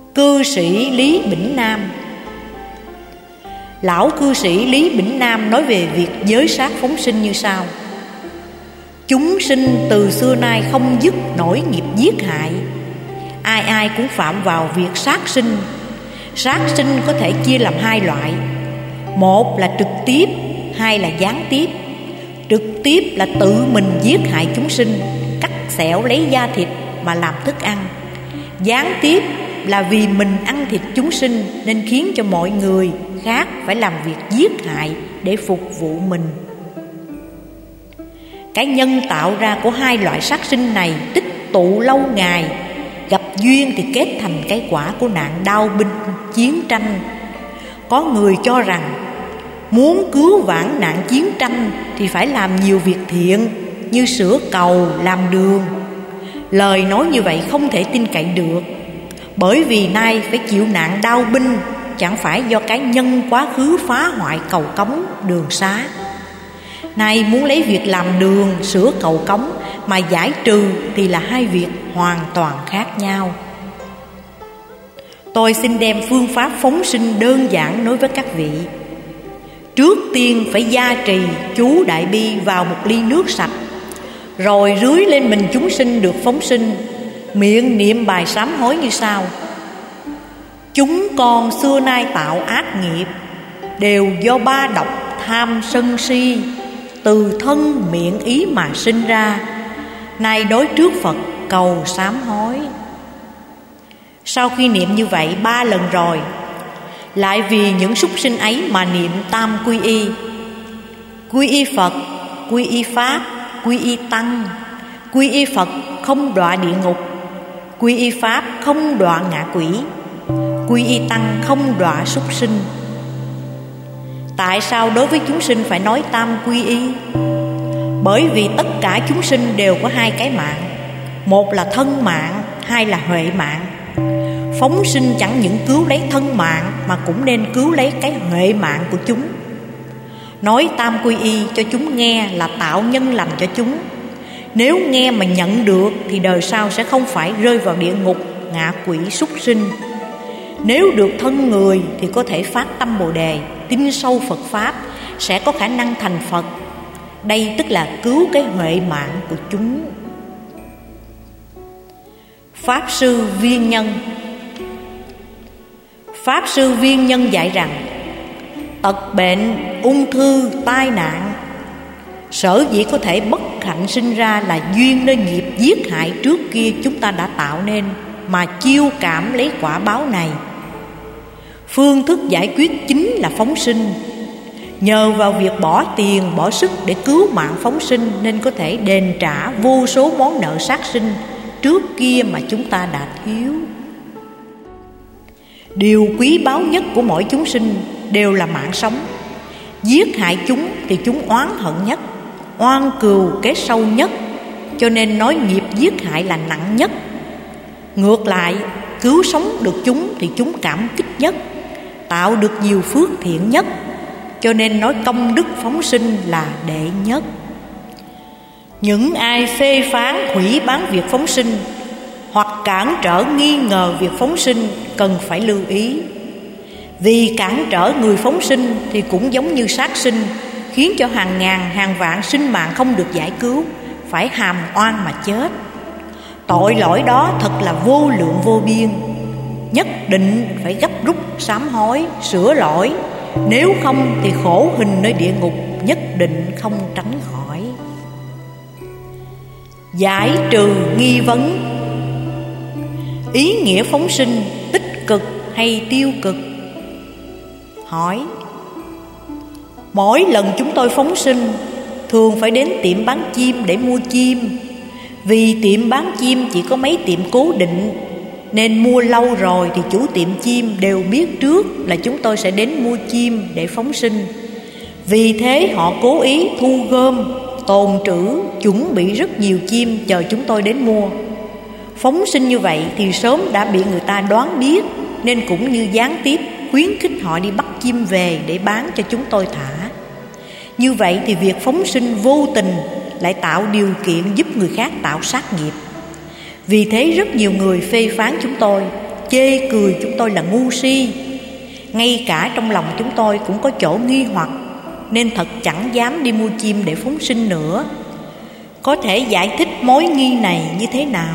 Cư sĩ Lý Bỉnh Nam. Lão cư sĩ Lý Bỉnh Nam nói về việc giới sát phóng sinh như sau: chúng sinh từ xưa nay không dứt nổi nghiệp giết hại, ai ai cũng phạm vào việc sát sinh. Sát sinh có thể chia làm hai loại: một là trực tiếp, hai là gián tiếp. Trực tiếp là tự mình giết hại chúng sinh, cắt xẻo lấy da thịt mà làm thức ăn. Gián tiếp là vì mình ăn thịt chúng sinh nên khiến cho mọi người khác phải làm việc giết hại để phục vụ mình. Cái nhân tạo ra của hai loại sát sinh này tích tụ lâu ngày, gặp duyên thì kết thành cái quả của nạn đao binh, chiến tranh. Có người cho rằng muốn cứu vãn nạn chiến tranh thì phải làm nhiều việc thiện như sửa cầu, làm đường. Lời nói như vậy không thể tin cậy được, bởi vì nay phải chịu nạn đao binh chẳng phải do cái nhân quá khứ phá hoại cầu cống, đường xá. Nay muốn lấy việc làm đường, sửa cầu cống mà giải trừ thì là hai việc hoàn toàn khác nhau. Tôi xin đem phương pháp phóng sinh đơn giản nói với các vị. Trước tiên phải gia trì chú Đại Bi vào một ly nước sạch, rồi rưới lên mình chúng sinh được phóng sinh, miệng niệm bài sám hối như sau: chúng con xưa nay tạo ác nghiệp, đều do ba độc tham sân si, từ thân miệng ý mà sinh ra, nay đối trước Phật cầu sám hối. Sau khi niệm như vậy 3 lần rồi, lại vì những súc sinh ấy mà niệm tam quy y: quy y Phật, quy y Pháp, quy y Tăng. Quy y Phật không đọa địa ngục, quy y Pháp không đọa ngạ quỷ, quy y Tăng không đọa súc sinh. Tại sao đối với chúng sinh phải nói tam quy y? Bởi vì tất cả chúng sinh đều có hai cái mạng: một là thân mạng, hai là huệ mạng. Phóng sinh chẳng những cứu lấy thân mạng mà cũng nên cứu lấy cái huệ mạng của chúng. Nói tam quy y cho chúng nghe là tạo nhân lành cho chúng. Nếu nghe mà nhận được thì đời sau sẽ không phải rơi vào địa ngục, ngạ quỷ, súc sinh. Nếu được thân người thì có thể phát tâm Bồ Đề, tin sâu Phật Pháp, sẽ có khả năng thành Phật. Đây tức là cứu cái huệ mạng của chúng. Pháp sư Viên Nhân. Pháp sư Viên Nhân dạy rằng tật bệnh, ung thư, tai nạn sở dĩ có thể bất hạnh sinh ra là duyên nơi nghiệp giết hại trước kia chúng ta đã tạo nên, mà chiêu cảm lấy quả báo này. Phương thức giải quyết chính là phóng sinh. Nhờ vào việc bỏ tiền, bỏ sức để cứu mạng phóng sinh nên có thể đền trả vô số món nợ sát sinh trước kia mà chúng ta đã thiếu. Điều quý báu nhất của mỗi chúng sinh đều là mạng sống. Giết hại chúng thì chúng oán hận nhất, oan cừu kết sâu nhất, cho nên nói nghiệp giết hại là nặng nhất. Ngược lại, cứu sống được chúng thì chúng cảm kích nhất, tạo được nhiều phước thiện nhất, cho nên nói công đức phóng sinh là đệ nhất. Những ai phê phán hủy bán việc phóng sinh hoặc cản trở nghi ngờ việc phóng sinh cần phải lưu ý. Vì cản trở người phóng sinh thì cũng giống như sát sinh, khiến cho hàng ngàn hàng vạn sinh mạng không được giải cứu, phải hàm oan mà chết. Tội lỗi đó thật là vô lượng vô biên, nhất định phải gấp rút sám hối, sửa lỗi, nếu không thì khổ hình nơi địa ngục nhất định không tránh khỏi. Giải trừ nghi vấn. Ý nghĩa phóng sinh tích cực hay tiêu cực? Hỏi: mỗi lần chúng tôi phóng sinh thường phải đến tiệm bán chim để mua chim. Vì tiệm bán chim chỉ có mấy tiệm cố định, nên mua lâu rồi thì chủ tiệm chim đều biết trước là chúng tôi sẽ đến mua chim để phóng sinh. Vì thế họ cố ý thu gom, tồn trữ, chuẩn bị rất nhiều chim chờ chúng tôi đến mua. Phóng sinh như vậy thì sớm đã bị người ta đoán biết, nên cũng như gián tiếp khuyến khích họ đi bắt chim về để bán cho chúng tôi thả. Như vậy thì việc phóng sinh vô tình lại tạo điều kiện giúp người khác tạo sát nghiệp. Vì thế rất nhiều người phê phán chúng tôi: chê cười chúng tôi là ngu si. Ngay cả trong lòng chúng tôi cũng có chỗ nghi hoặc, nên thật chẳng dám đi mua chim để phóng sinh nữa. Có thể giải thích mối nghi này như thế nào?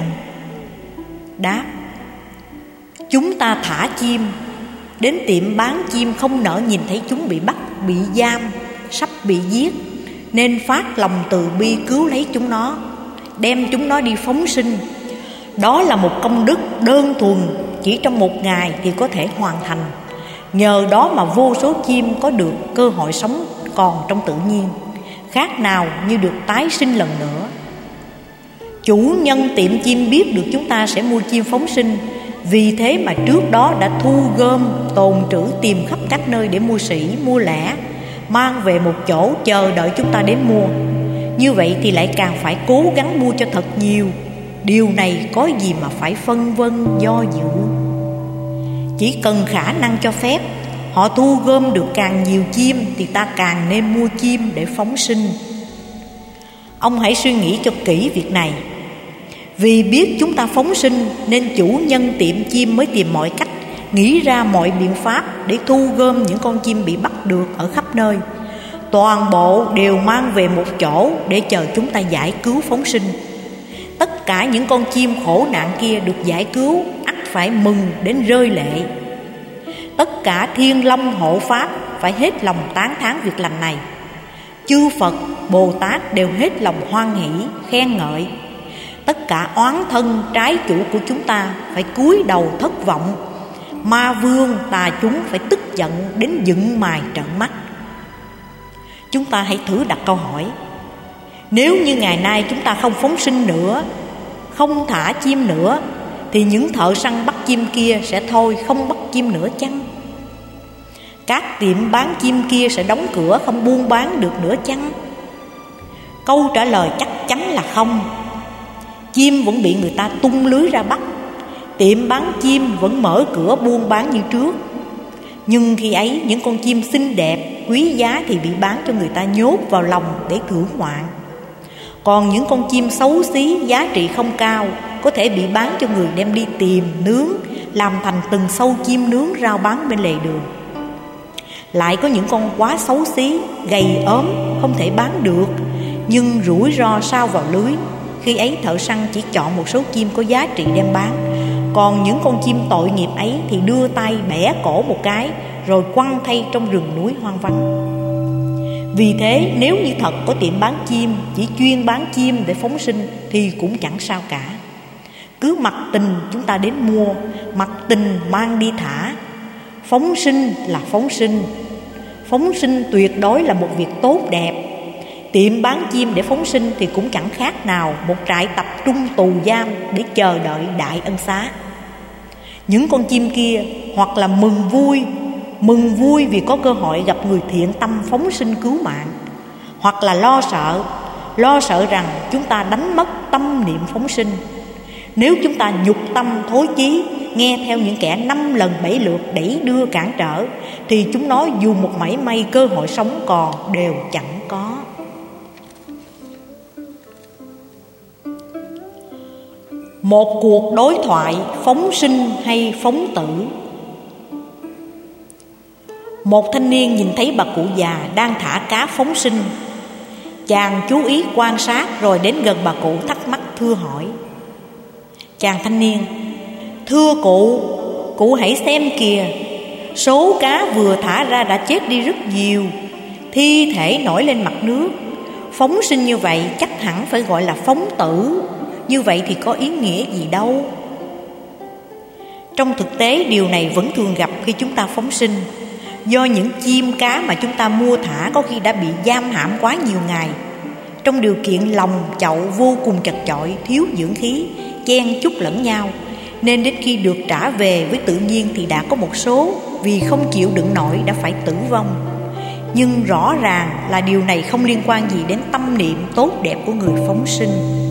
Đáp: chúng ta thả chim đến tiệm bán chim, không nỡ nhìn thấy chúng bị bắt, bị giam, sắp bị giết, nên phát lòng từ bi cứu lấy chúng nó, đem chúng nó đi phóng sinh. Đó là một công đức đơn thuần, chỉ trong một ngày thì có thể hoàn thành. Nhờ đó mà vô số chim có được cơ hội sống còn trong tự nhiên, khác nào như được tái sinh lần nữa. Chủ nhân tiệm chim biết được chúng ta sẽ mua chim phóng sinh, vì thế mà trước đó đã thu gom tồn trữ, tìm khắp các nơi để mua sỉ, mua lẻ, mang về một chỗ chờ đợi chúng ta đến mua. Như vậy thì lại càng phải cố gắng mua cho thật nhiều. Điều này có gì mà phải phân vân do dự. Chỉ cần khả năng cho phép, họ thu gom được càng nhiều chim thì ta càng nên mua chim để phóng sinh. Ông hãy suy nghĩ cho kỹ việc này. Vì biết chúng ta phóng sinh nên chủ nhân tiệm chim mới tìm mọi cách, nghĩ ra mọi biện pháp để thu gom những con chim bị bắt được ở khắp nơi. Toàn bộ đều mang về một chỗ để chờ chúng ta giải cứu phóng sinh. Tất cả những con chim khổ nạn kia được giải cứu, ắt phải mừng đến rơi lệ. Tất cả thiên long hộ pháp phải hết lòng tán thán việc lành này. Chư Phật, Bồ Tát đều hết lòng hoan hỷ, khen ngợi. Tất cả oán thân trái chủ của chúng ta phải cúi đầu thất vọng. Ma vương tà chúng phải tức giận đến dựng mày trợn mắt. Chúng ta hãy thử đặt câu hỏi: nếu như ngày nay chúng ta không phóng sinh nữa, không thả chim nữa, thì những thợ săn bắt chim kia sẽ thôi không bắt chim nữa chăng? Các tiệm bán chim kia sẽ đóng cửa không buôn bán được nữa chăng? Câu trả lời chắc chắn là không. Chim vẫn bị người ta tung lưới ra bắt, tiệm bán chim vẫn mở cửa buôn bán như trước. Nhưng khi ấy những con chim xinh đẹp, quý giá thì bị bán cho người ta nhốt vào lòng để thưởng ngoạn. Còn những con chim xấu xí, giá trị không cao, có thể bị bán cho người đem đi tìm, nướng, làm thành từng sâu chim nướng rao bán bên lề đường. Lại có những con quá xấu xí, gầy ốm, không thể bán được, nhưng rủi ro sao vào lưới. Khi ấy thợ săn chỉ chọn một số chim có giá trị đem bán. Còn những con chim tội nghiệp ấy thì đưa tay bẻ cổ một cái, rồi quăng thay trong rừng núi hoang vắng. Vì thế nếu như thật có tiệm bán chim chỉ chuyên bán chim để phóng sinh thì cũng chẳng sao cả. Cứ mặc tình chúng ta đến mua, mặc tình mang đi thả. Phóng sinh là phóng sinh. Phóng sinh tuyệt đối là một việc tốt đẹp. Tiệm bán chim để phóng sinh thì cũng chẳng khác nào một trại tập trung tù giam để chờ đợi đại ân xá. Những con chim kia hoặc là mừng vui vì có cơ hội gặp người thiện tâm phóng sinh cứu mạng, hoặc là lo sợ rằng chúng ta đánh mất tâm niệm phóng sinh. Nếu chúng ta nhục tâm thối chí, nghe theo những kẻ 5 lần 7 lượt đẩy đưa cản trở, thì chúng nó dù một mảy may cơ hội sống còn đều chẳng có. Một cuộc đối thoại phóng sinh hay phóng tử. Một thanh niên nhìn thấy bà cụ già đang thả cá phóng sinh. Chàng chú ý quan sát rồi đến gần bà cụ thắc mắc thưa hỏi. Chàng thanh niên: thưa cụ hãy xem kìa, số cá vừa thả ra đã chết đi rất nhiều, thi thể nổi lên mặt nước. Phóng sinh như vậy chắc hẳn phải gọi là phóng tử. Như vậy thì có ý nghĩa gì đâu. Trong thực tế điều này vẫn thường gặp khi chúng ta phóng sinh. Do những chim cá mà chúng ta mua thả có khi đã bị giam hãm quá nhiều ngày, trong điều kiện lòng chậu vô cùng chật chội, thiếu dưỡng khí, chen chúc lẫn nhau, nên đến khi được trả về với tự nhiên thì đã có một số vì không chịu đựng nổi đã phải tử vong. Nhưng rõ ràng là điều này không liên quan gì đến tâm niệm tốt đẹp của người phóng sinh.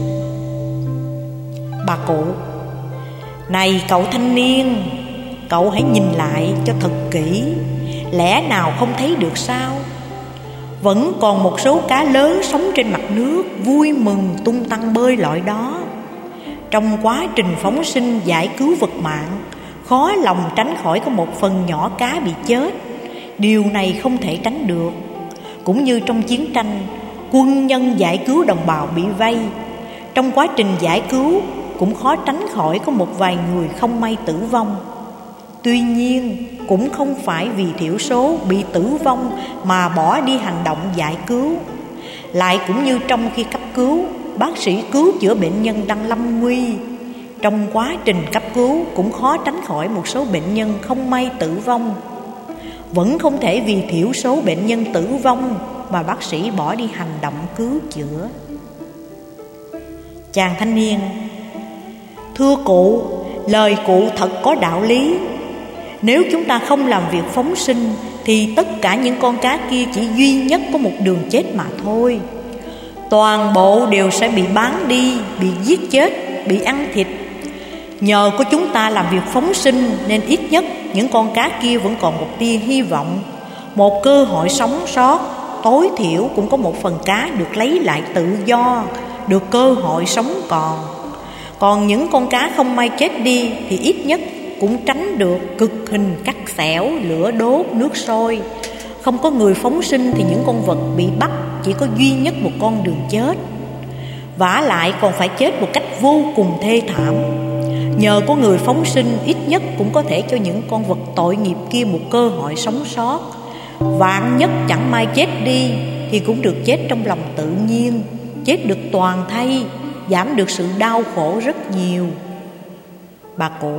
Bà cụ: này cậu thanh niên, cậu hãy nhìn lại cho thật kỹ, lẽ nào không thấy được sao? Vẫn còn một số cá lớn sống trên mặt nước, vui mừng tung tăng bơi lội đó. Trong quá trình phóng sinh giải cứu vật mạng, khó lòng tránh khỏi có một phần nhỏ cá bị chết. Điều này không thể tránh được. Cũng như trong chiến tranh, quân nhân giải cứu đồng bào bị vây, trong quá trình giải cứu cũng khó tránh khỏi có một vài người không may tử vong. Tuy nhiên, cũng không phải vì thiểu số bị tử vong mà bỏ đi hành động giải cứu. Lại cũng như trong khi cấp cứu, bác sĩ cứu chữa bệnh nhân đang lâm nguy, trong quá trình cấp cứu cũng khó tránh khỏi một số bệnh nhân không may tử vong. Vẫn không thể vì thiểu số bệnh nhân tử vong mà bác sĩ bỏ đi hành động cứu chữa. Chàng thanh niên: thưa cụ, lời cụ thật có đạo lý. Nếu chúng ta không làm việc phóng sinh thì tất cả những con cá kia chỉ duy nhất có một đường chết mà thôi. Toàn bộ đều sẽ bị bán đi, bị giết chết, bị ăn thịt. Nhờ có chúng ta làm việc phóng sinh nên ít nhất những con cá kia vẫn còn một tia hy vọng, một cơ hội sống sót. Tối thiểu cũng có một phần cá được lấy lại tự do, được cơ hội sống còn. Còn những con cá không may chết đi thì ít nhất cũng tránh được cực hình cắt xẻo, lửa đốt, nước sôi. Không có người phóng sinh thì những con vật bị bắt chỉ có duy nhất một con đường chết. Vả lại còn phải chết một cách vô cùng thê thảm. Nhờ có người phóng sinh, ít nhất cũng có thể cho những con vật tội nghiệp kia một cơ hội sống sót. Vạn nhất chẳng may chết đi thì cũng được chết trong lòng tự nhiên, chết được toàn thây, giảm được sự đau khổ rất nhiều. Bà cụ: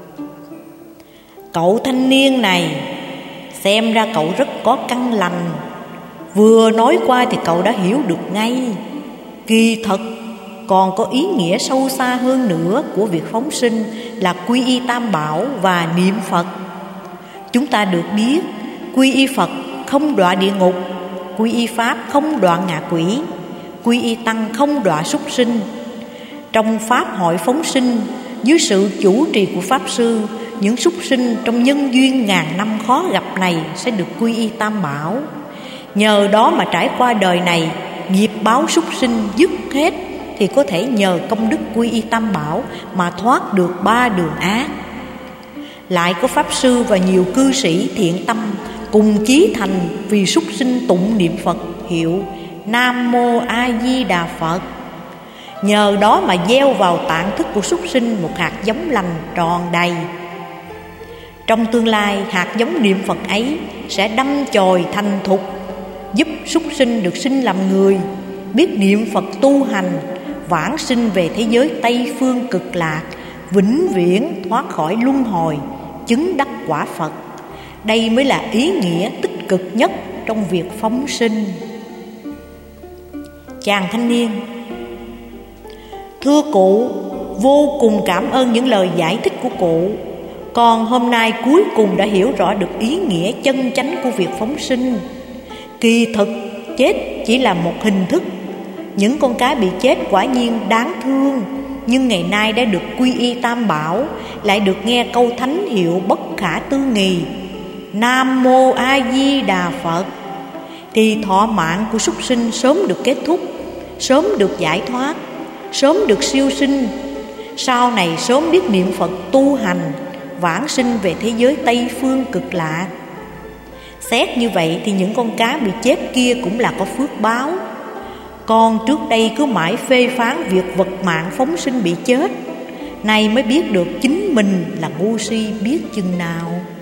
cậu thanh niên này, xem ra cậu rất có căn lành. Vừa nói qua thì cậu đã hiểu được ngay. Kỳ thật còn có ý nghĩa sâu xa hơn nữa của việc phóng sinh là quy y Tam Bảo và niệm Phật. Chúng ta được biết quy y Phật không đọa địa ngục, quy y Pháp không đọa ngạ quỷ, quy y Tăng không đọa súc sinh. Trong Pháp hội phóng sinh, dưới sự chủ trì của Pháp Sư, những súc sinh trong nhân duyên ngàn năm khó gặp này sẽ được quy y Tam Bảo. Nhờ đó mà trải qua đời này, nghiệp báo súc sinh dứt hết, thì có thể nhờ công đức quy y Tam Bảo mà thoát được 3 đường ác. Lại có Pháp Sư và nhiều cư sĩ thiện tâm cùng chí thành vì súc sinh tụng niệm Phật hiệu Nam Mô A Di Đà Phật. Nhờ đó mà gieo vào tạng thức của súc sinh một hạt giống lành tròn đầy. Trong tương lai, hạt giống niệm Phật ấy sẽ đâm chồi thành thục, giúp súc sinh được sinh làm người, biết niệm Phật tu hành, vãng sinh về thế giới Tây Phương Cực Lạc, vĩnh viễn thoát khỏi luân hồi, chứng đắc quả Phật. Đây mới là ý nghĩa tích cực nhất trong việc phóng sinh. Chàng thanh niên: thưa cụ, vô cùng cảm ơn những lời giải thích của cụ. Con hôm nay cuối cùng đã hiểu rõ được ý nghĩa chân chánh của việc phóng sinh. Kỳ thực chết chỉ là một hình thức. Những con cá bị chết quả nhiên đáng thương, nhưng ngày nay đã được quy y Tam Bảo, lại được nghe câu thánh hiệu bất khả tư nghì Nam Mô A Di Đà Phật, thì thọ mạng của súc sinh sớm được kết thúc, sớm được giải thoát, sớm được siêu sinh, sau này sớm biết niệm Phật tu hành, vãng sinh về thế giới Tây Phương Cực Lạc. Xét như vậy thì những con cá bị chết kia cũng là có phước báo. Con trước đây cứ mãi phê phán việc vật mạng phóng sinh bị chết, nay mới biết được chính mình là ngu si biết chừng nào.